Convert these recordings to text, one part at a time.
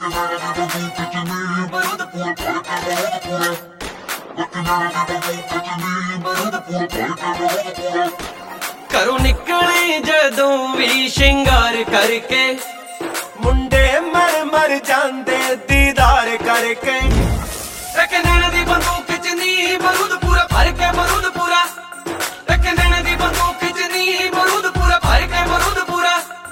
ਘਰੋਂ ਨਿਕਲੇ ਜਦੋਂ ਵੀ ਸ਼ਿੰਗਾਰ ਕਰਕੇ, ਮੁੰਡੇ ਮਰ ਜਾਂਦੇ ਦੀਦਾਰ ਕਰਕੇ। ਰੱਖੇ ਨੈਣ ਦੀ ਬੰਦੂਕ ਚ ਨੀ ਬਰੂਦ ਪੂਰਾ ਭਰ ਕੇ ਬਰੂਦ ਪੂਰਾ, ਰੱਖੇ ਨੈਣ ਦੀ ਬੰਦੂਕ ਚ ਨੀ ਬਰੂਦ ਪੂਰਾ ਭਰ ਕੇ ਬਰੂਦ ਪੂਰਾ।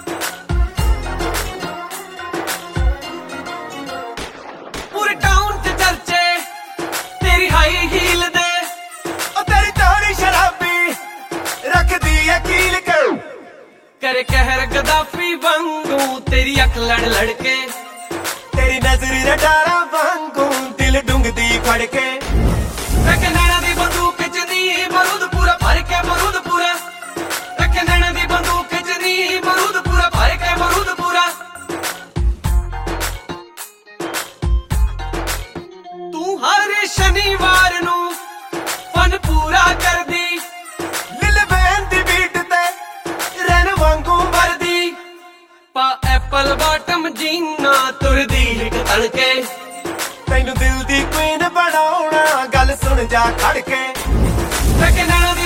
ਪੂਰੇ ਟਾਊਨ ਚ ਚਰਚੇ ਤੇਰੀ ਹਾਈ ਹੀਲ ਦੇ, ਉਹ ਤੇਰੀ ਚੋਰੀ ਸ਼ਰਾਬੀ ਰੱਖਦੀ ਏ ਕੀਲ ਕੇ। करे कहर गद्दाफी वांगू तेरी अख लड़ लड़ के, तेरी नजरी रडारा वांगू दिल डूंगदी फड़ के। रखे नैना दी बंदूक च नी बरूद पूरा भर के बरूद पूरा, रखे नैना दी बंदूक च नी बरूद पूरा भर के बरूद पूरा। तू हर शनिवार नू फन पूरा कर दी, ਐਪਲ ਬਾਟਮ ਜੀਨਾ ਤੁਰਦੀ ਹਿੱਕ ਤਣਕੇ। ਤੈਨੂੰ ਦਿਲ ਦੀ ਕੁਈਨ ਬਣਾਉਣਾ ਗੱਲ ਸੁਣ ਜਾ ਖੜ ਕੇ। ਰੱਖੇ ਨੈਣਾ ਦੀ